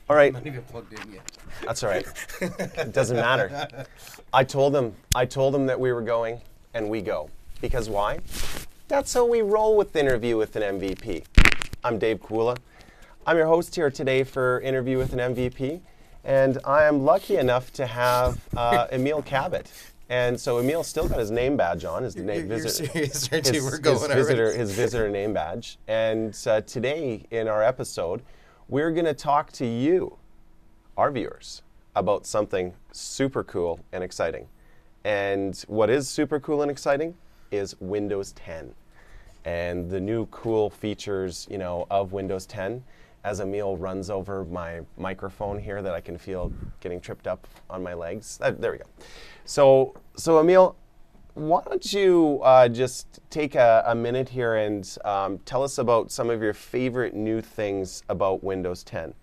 All right. Not even plugged in yet. That's all right. It doesn't matter. I told them that we were going, and we go. Because why? That's how we roll with Interview with an MVP. I'm Dave Kula. I'm your host here today for Interview with an MVP, and I am lucky enough to have Emil Cabot. And so Emil's still got his name badge on, his name You're serious, aren't you? We're going his visitor name badge. And today in our episode, we're going to talk to you, our viewers, about something super cool and exciting. And what is super cool and exciting is Windows 10 and the new cool features, of Windows 10. As Emil runs over my microphone here that I can feel getting tripped up on my legs. There we go. So Emil, why don't you just take a minute here and tell us about some of your favorite new things about Windows 10.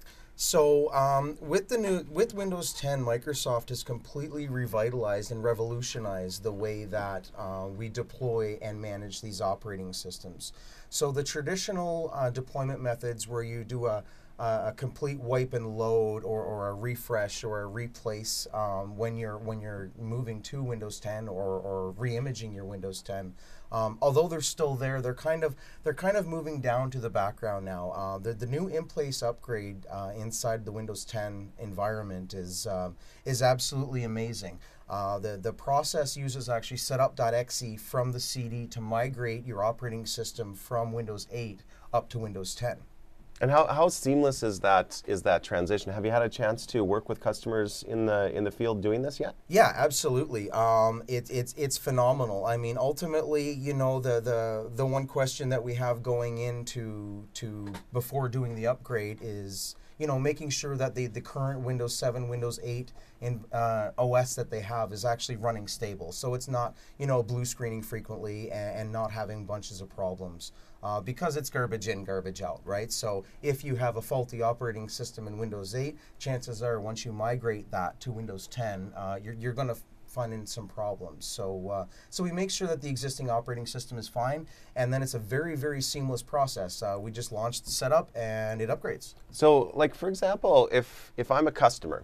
So with Windows 10, Microsoft has completely revitalized and revolutionized the way that we deploy and manage these operating systems. So the traditional deployment methods where you do a complete wipe and load or a refresh or a replace when you're moving to Windows 10 or re-imaging your Windows 10. Although they're still there, they're kind of moving down to the background now. The new in-place upgrade inside the Windows 10 environment is absolutely amazing. The process uses actually setup.exe from the CD to migrate your operating system from Windows 8 up to Windows 10. And how seamless is that transition? Have you had a chance to work with customers in the field doing this yet? Yeah, absolutely. It's phenomenal. I mean, ultimately, the one question that we have going into before doing the upgrade is, making sure that the current Windows 7, Windows 8 and OS that they have is actually running stable. So it's not, blue screening frequently and not having bunches of problems. Because it's garbage in, garbage out, right? So if you have a faulty operating system in Windows 8, chances are once you migrate that to Windows 10, you're going to find in some problems. So we make sure that the existing operating system is fine, and then it's a very, very seamless process. We just launched the setup, and it upgrades. So, like for example, if I'm a customer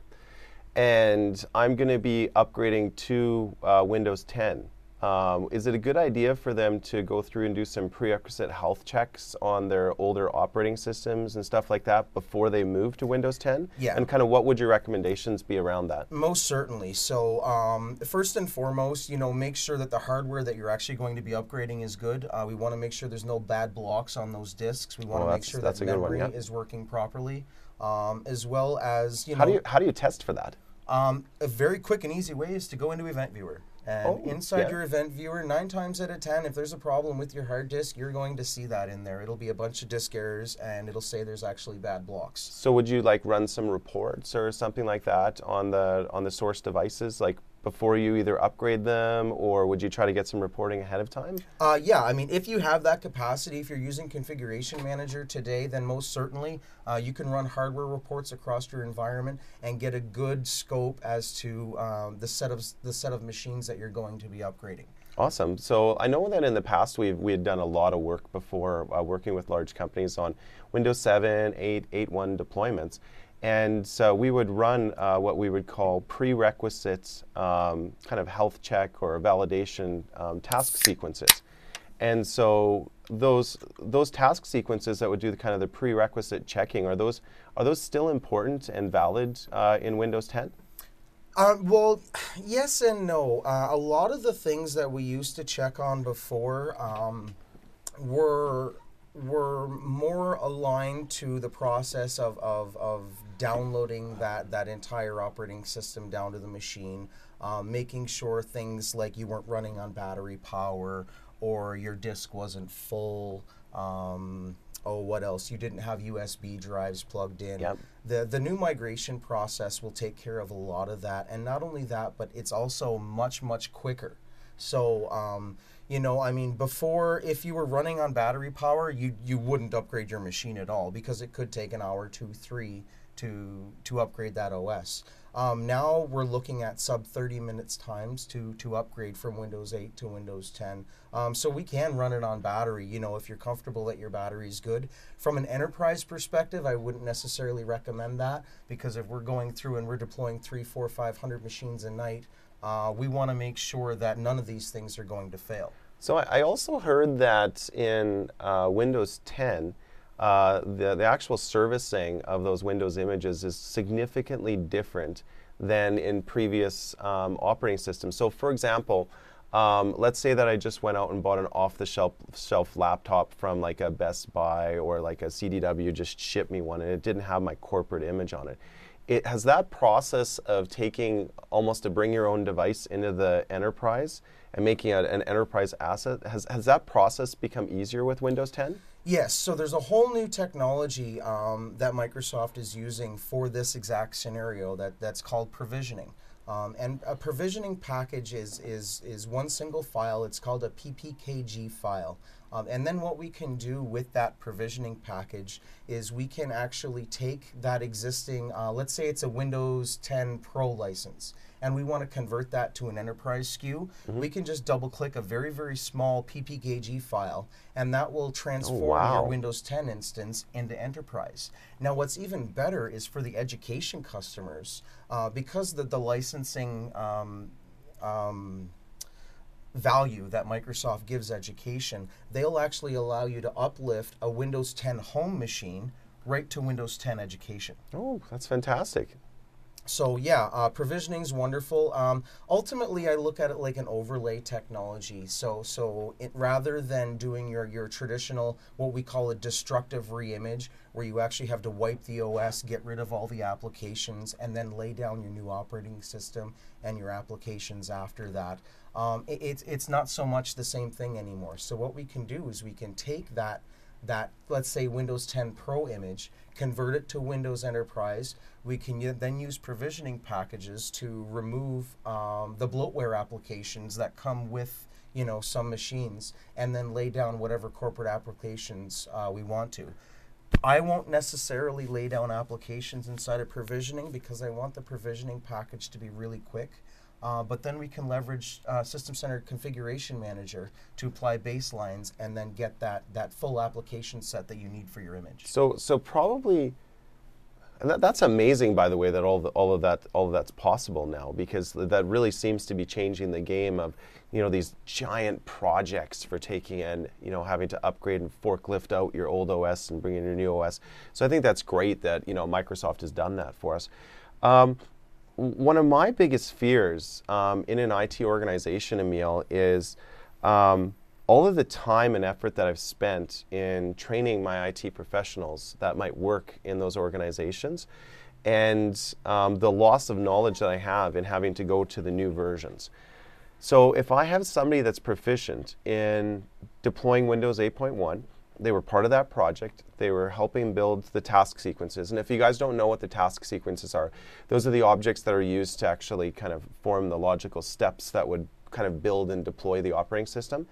and I'm going to be upgrading to Windows 10, is it a good idea for them to go through and do some prerequisite health checks on their older operating systems and stuff like that before they move to Windows 10? Yeah. And kind of what would your recommendations be around that? Most certainly. So first and foremost, make sure that the hardware that you're actually going to be upgrading is good. We want to make sure there's no bad blocks on those disks. We want to make sure that memory is working properly, as well as, How do you test for that? A very quick and easy way is to go into Event Viewer. And inside your Event Viewer, 9 times out of 10, if there's a problem with your hard disk, you're going to see that in there. It'll be a bunch of disk errors, and it'll say there's actually bad blocks. So would you run some reports or something like that on the source devices, before you either upgrade them, or would you try to get some reporting ahead of time? Yeah, I mean, if you have that capacity, if you're using Configuration Manager today, then most certainly you can run hardware reports across your environment and get a good scope as to the set of machines that you're going to be upgrading. Awesome. So I know that in the past we had done a lot of work before working with large companies on Windows 7, 8, 8.1 deployments. And so we would run what we would call prerequisite kind of health check or validation task sequences. And so those task sequences that would do the prerequisite checking, are those still important and valid in Windows 10? Well, yes and no. A lot of the things that we used to check on before were more aligned to the process of downloading that entire operating system down to the machine, making sure things like you weren't running on battery power or your disk wasn't full. What else? You didn't have USB drives plugged in. Yep. The new migration process will take care of a lot of that, and not only that, but it's also much, much quicker. So, before, if you were running on battery power, you wouldn't upgrade your machine at all because it could take an hour, 2, 3 to upgrade that OS. Now we're looking at sub 30 minutes times to upgrade from Windows 8 to Windows 10. So we can run it on battery, you know, if you're comfortable that your battery is good. From an enterprise perspective, I wouldn't necessarily recommend that, because if we're going through and we're deploying 300, 400, 500 machines a night, we want to make sure that none of these things are going to fail. So I also heard that in Windows 10, the actual servicing of those Windows images is significantly different than in previous operating systems. So for example, let's say that I just went out and bought an off-the-shelf laptop from like a Best Buy, or like a CDW just shipped me one, and it didn't have my corporate image on it. It has that process of taking almost a bring your own device into the enterprise and making it an enterprise asset. Has that process become easier with Windows 10? Yes, so there's a whole new technology that Microsoft is using for this exact scenario that's called provisioning. And a provisioning package is one single file. It's called a PPKG file. And then what we can do with that provisioning package is we can actually take that existing, let's say it's a Windows 10 Pro license, and we want to convert that to an enterprise SKU. We can just double click a very, very small PPKG file, and that will transform your Windows 10 instance into enterprise. Now what's even better is for the education customers, because the licensing value that Microsoft gives education, they'll actually allow you to uplift a Windows 10 home machine right to Windows 10 education. Oh, that's fantastic. So yeah, provisioning is wonderful. Ultimately, I look at it like an overlay technology. So rather than doing your traditional, what we call a destructive reimage, where you actually have to wipe the OS, get rid of all the applications, and then lay down your new operating system and your applications after that, it's not so much the same thing anymore. So what we can do is we can take that let's say Windows 10 Pro image, convert it to Windows Enterprise. We can then use provisioning packages to remove the bloatware applications that come with, you know, some machines, and then lay down whatever corporate applications we want to. I won't necessarily lay down applications inside of provisioning because I want the provisioning package to be really quick. But then we can leverage System Center Configuration Manager to apply baselines and then get that full application set that you need for your image. So probably, and that's amazing, by the way, that all of that's possible now, because that really seems to be changing the game of, you know, these giant projects for taking and, you know, having to upgrade and forklift out your old OS and bring in your new OS. So I think that's great that, you know, Microsoft has done that for us. One of my biggest fears in an IT organization, Emil, is all of the time and effort that I've spent in training my IT professionals that might work in those organizations, and the loss of knowledge that I have in having to go to the new versions. So if I have somebody that's proficient in deploying Windows 8.1, they were part of that project. They were helping build the task sequences. And if you guys don't know what the task sequences are, those are the objects that are used to actually kind of form the logical steps that would kind of build and deploy the operating system.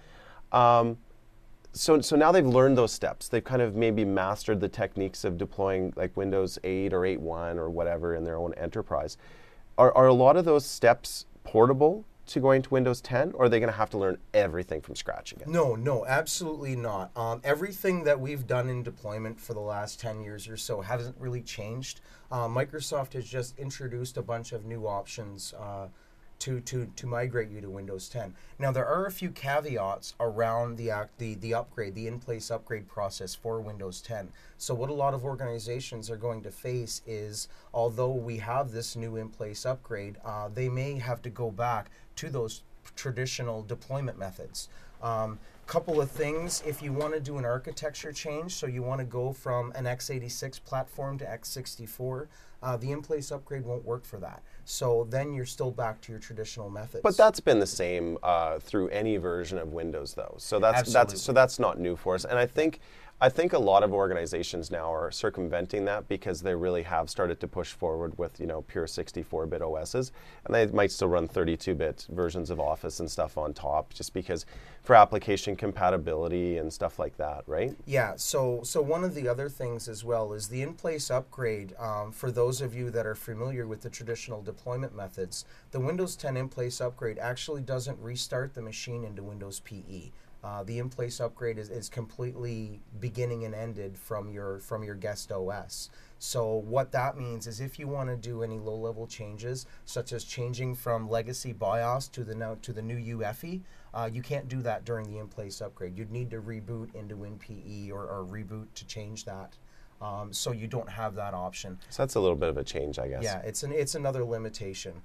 So now they've learned those steps. They've kind of maybe mastered the techniques of deploying like Windows 8 or 8.1 or whatever in their own enterprise. Are a lot of those steps portable to going to Windows 10, or are they going to have to learn everything from scratch again? No, absolutely not. Everything that we've done in deployment for the last 10 years or so hasn't really changed. Microsoft has just introduced a bunch of new options to migrate you to Windows 10. Now, there are a few caveats around the upgrade, the in-place upgrade process for Windows 10. So what a lot of organizations are going to face is, although we have this new in-place upgrade, they may have to go back to those traditional deployment methods. Couple of things, if you want to do an architecture change, so you want to go from an x86 platform to x64, the in-place upgrade won't work for that. So then you're still back to your traditional methods. But that's been the same through any version of Windows, though. So that's not new for us. And I think a lot of organizations now are circumventing that because they really have started to push forward with pure 64-bit OSs, and they might still run 32-bit versions of Office and stuff on top, just because for application compatibility and stuff like that, right? Yeah. So one of the other things as well is the in-place upgrade. For those of you that are familiar with the traditional deployment methods, the Windows 10 in-place upgrade actually doesn't restart the machine into Windows PE. The in-place upgrade is completely beginning and ended from your guest OS. So what that means is if you want to do any low-level changes, such as changing from legacy BIOS to the new UEFI, you can't do that during the in-place upgrade. You'd need to reboot into WinPE or reboot to change that. So you don't have that option. So that's a little bit of a change, I guess. Yeah, it's another limitation.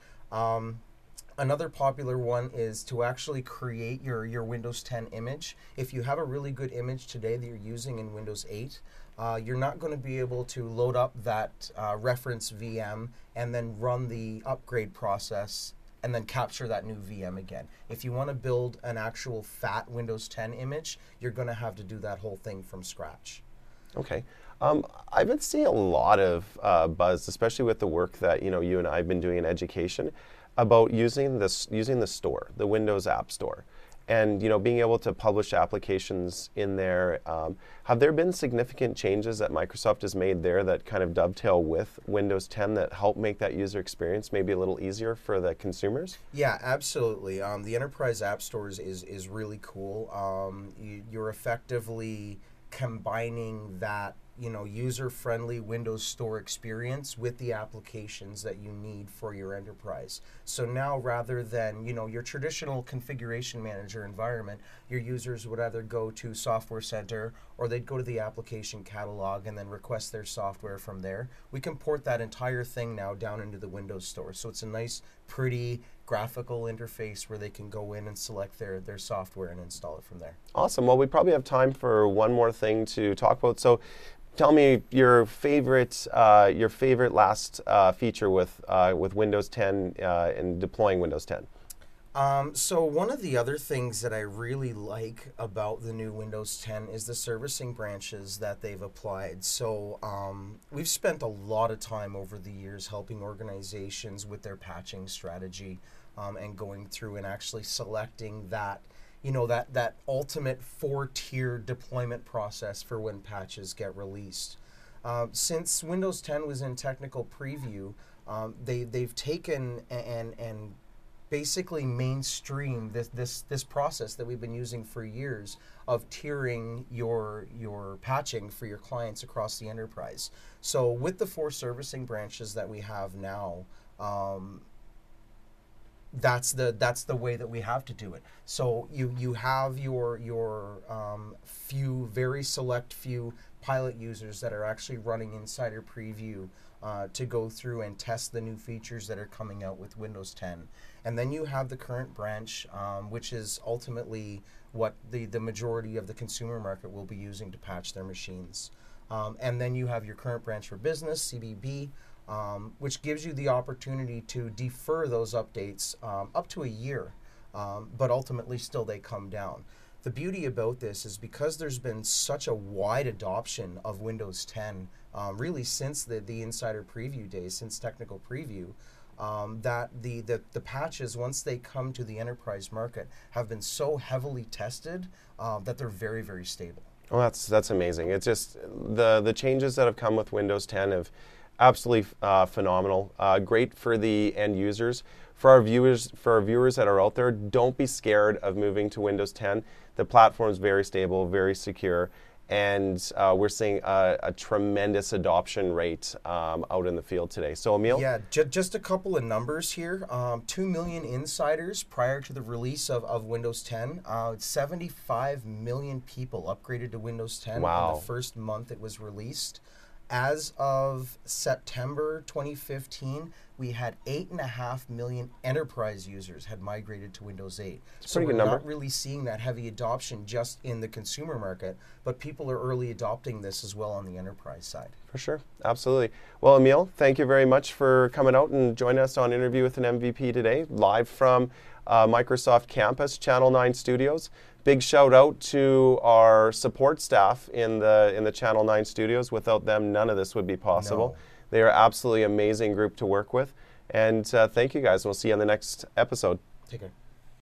Another popular one is to actually create your Windows 10 image. If you have a really good image today that you're using in Windows 8, you're not going to be able to load up that reference VM and then run the upgrade process and then capture that new VM again. If you want to build an actual fat Windows 10 image, you're going to have to do that whole thing from scratch. Okay. I've been seeing a lot of buzz, especially with the work that you and I have been doing in education, about using the store, the Windows App Store, and being able to publish applications in there. Have there been significant changes that Microsoft has made there that kind of dovetail with Windows 10 that help make that user experience maybe a little easier for the consumers? Yeah, absolutely. The Enterprise App Stores is really cool. You're effectively combining that user-friendly Windows Store experience with the applications that you need for your enterprise. So now rather than, your traditional configuration manager environment, your users would either go to Software Center or they'd go to the application catalog and then request their software from there. We can port that entire thing now down into the Windows Store. So it's a nice, pretty graphical interface where they can go in and select their software and install it from there. Awesome. Well, we probably have time for one more thing to talk about. So tell me your favorite last feature with Windows 10 and deploying Windows 10. So one of the other things that I really like about the new Windows 10 is the servicing branches that they've applied. So we've spent a lot of time over the years helping organizations with their patching strategy and going through and actually selecting that that ultimate 4-tier deployment process for when patches get released. Since Windows 10 was in technical preview, they've taken and basically mainstream this process that we've been using for years of tiering your patching for your clients across the enterprise. So with the 4 servicing branches that we have now, that's the way that we have to do it. So you have your very select few pilot users that are actually running Insider Preview to go through and test the new features that are coming out with Windows 10. And then you have the current branch, which is ultimately what the majority of the consumer market will be using to patch their machines. And then you have your current branch for business, CBB, which gives you the opportunity to defer those updates up to a year, but ultimately still they come down. The beauty about this is because there's been such a wide adoption of Windows 10, really since the Insider Preview days, since technical preview, that the patches, once they come to the enterprise market, have been so heavily tested that they're very, very stable. Oh, that's amazing. It's just the changes that have come with Windows 10 have absolutely phenomenal. Great for the end users. For our viewers that are out there, don't be scared of moving to Windows 10. The platform is very stable, very secure, and we're seeing a tremendous adoption rate out in the field today. So, Emil? Yeah, just a couple of numbers here. 2 million insiders prior to the release of Windows 10. 75 million people upgraded to Windows 10 Wow. in the first month it was released. As of September 2015, we had 8.5 million enterprise users had migrated to Windows 8. So pretty we're good number. not really seeing that heavy adoption just in the consumer market, but people are early adopting this as well on the enterprise side. For sure, absolutely. Well, Emil, thank you very much for coming out and joining us on Interview with an MVP today, live from Microsoft Campus, Channel 9 Studios. Big shout out to our support staff in the Channel 9 Studios. Without them, none of this would be possible. No. They are absolutely amazing group to work with. And thank you guys. We'll see you on the next episode. Take care.